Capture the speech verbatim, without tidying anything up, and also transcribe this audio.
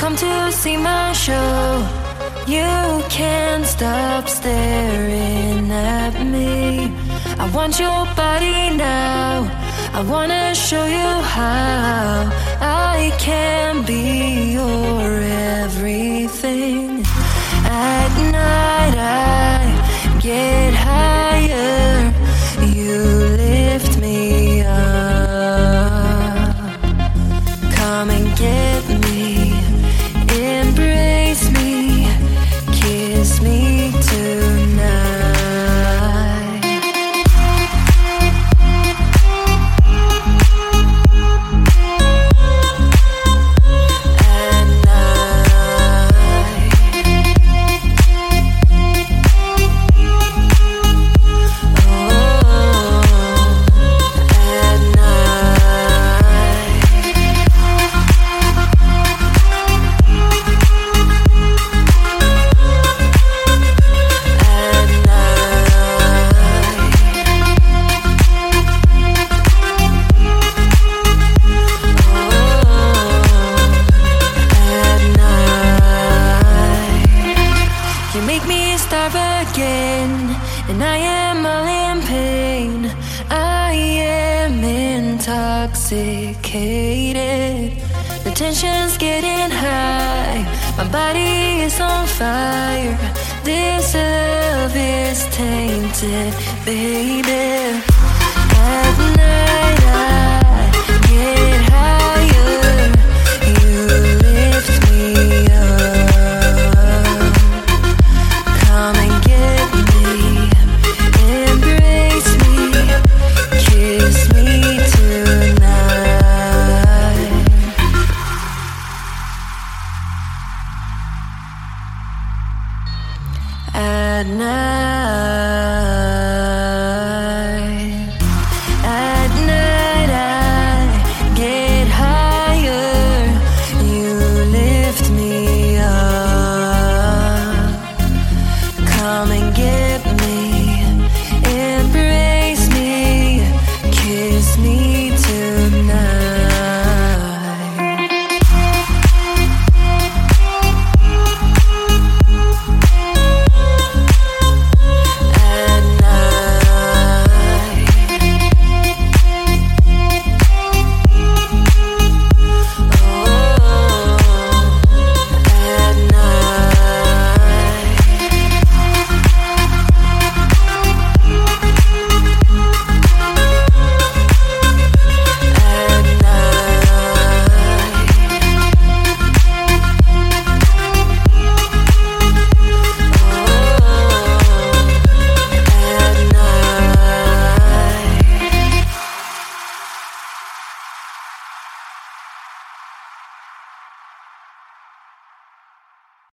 come to see my show. You can't stop staring at me. I want your body now. I wanna show you how I can be your everything. At night I get higher. You lift me up. Come and get me. Embrace me. Kiss me tonight. Intoxicated, the tension's getting high. My body is on fire. This love is tainted, baby. At night I get higher. You lift me up. Come and get me. Embrace me. Kiss me tonight. At night.